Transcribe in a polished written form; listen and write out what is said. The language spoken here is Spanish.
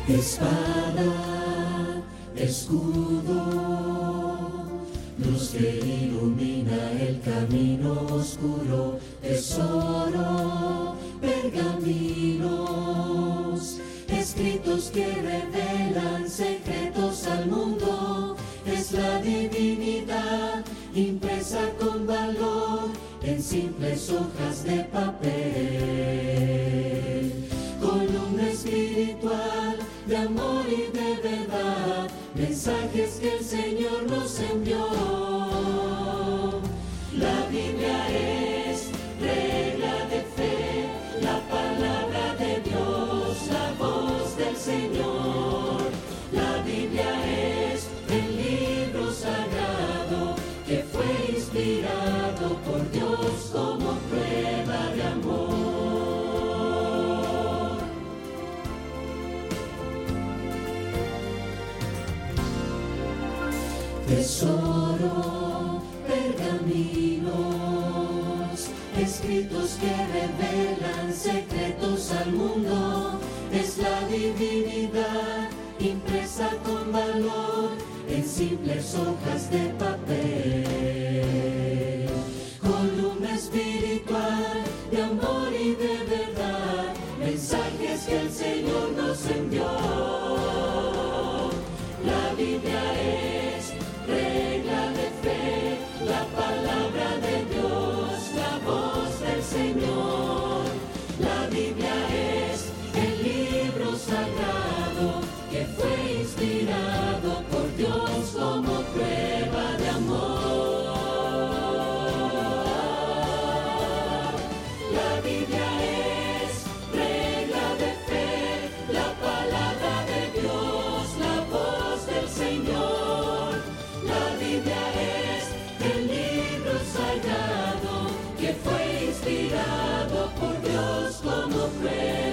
Espada, escudo, luz que ilumina el camino oscuro, tesoro, pergaminos, escritos que revelan secretos al mundo. Es la divinidad impresa con valor en simples hojas de papel. Columna espiritual de amor y de verdad, mensajes que el Señor nos envió. La Biblia es regla de fe, la palabra de Dios, la voz del Señor. La Biblia es el libro sagrado que fue inspirado por Dios como prueba de amor. Tesoro, pergaminos, escritos que revelan secretos al mundo. Es la divinidad impresa con valor en simples hojas de papel. Columna espiritual de amor y de verdad, mensajes que el Señor nos envió. La Biblia es regla de fe, la palabra de Dios, la voz del Señor. La Biblia es el libro sagrado que fue inspirado por Dios como prueba de amor. La Biblia es regla de fe, la palabra de Dios, la voz del Señor. La Biblia es el libro sagrado que fue inspirado por Dios como prueba.